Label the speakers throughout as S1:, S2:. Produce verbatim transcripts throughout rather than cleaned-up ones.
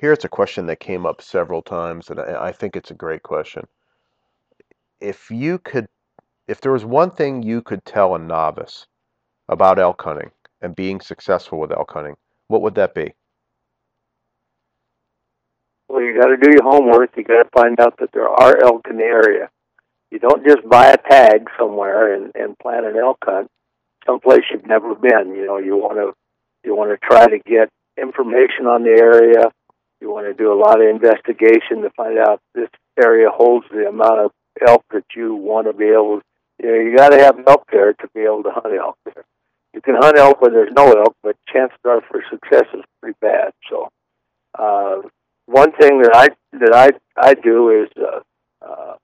S1: Here's a question that came up several times, and I, I think it's a great question. If you could, if there was one thing you could tell a novice about elk hunting and being successful with elk hunting, what would that be?
S2: Well, you got to do your homework. You got to find out that there are elk in the area. You don't just buy a tag somewhere and, and plan an elk hunt someplace you've never been. You know, you want to you want to try to get information on the area. You want to do a lot of investigation to find out this area holds the amount of elk that you want to be able. You know, you got to have elk there to be able to hunt elk there. You can hunt elk where there's no elk, but chances are for success is pretty bad. So, uh, one thing that I that I I do is uh, uh,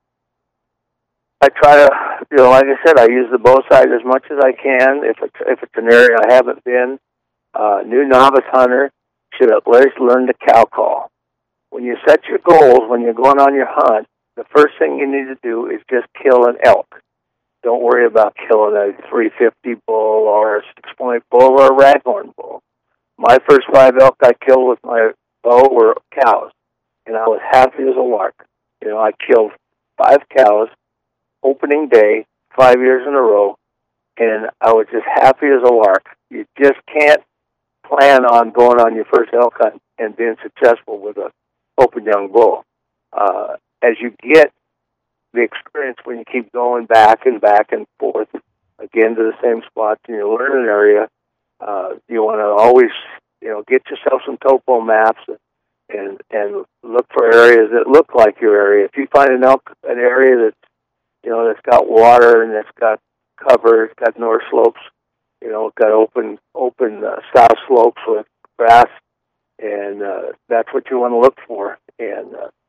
S2: I try to, you know, like I said, I use the bow sight as much as I can. If it's if it's an area I haven't been, uh, new novice hunter should at least learn the cow call. When you set your goals, when you're going on your hunt, the first thing you need to do is just kill an elk. Don't worry about killing a three fifty bull or a six-point bull or a raghorn bull. My first five elk I killed with my bow were cows, and I was happy as a lark. You know, I killed five cows opening day, five years in a row, and I was just happy as a lark. You just can't plan on going on your first elk hunt and being successful with a open young bull. Uh, as you get the experience, when you keep going back and back and forth, again to the same spots, and you learn an area, uh, you want to always, you know, get yourself some topo maps and and look for areas that look like your area. If you find an elk, an area that's, you know, that's got water and it's got cover, it's got north slopes, you know, it's got open open uh, south slopes with grass, and uh, that's what you want to look for. And uh,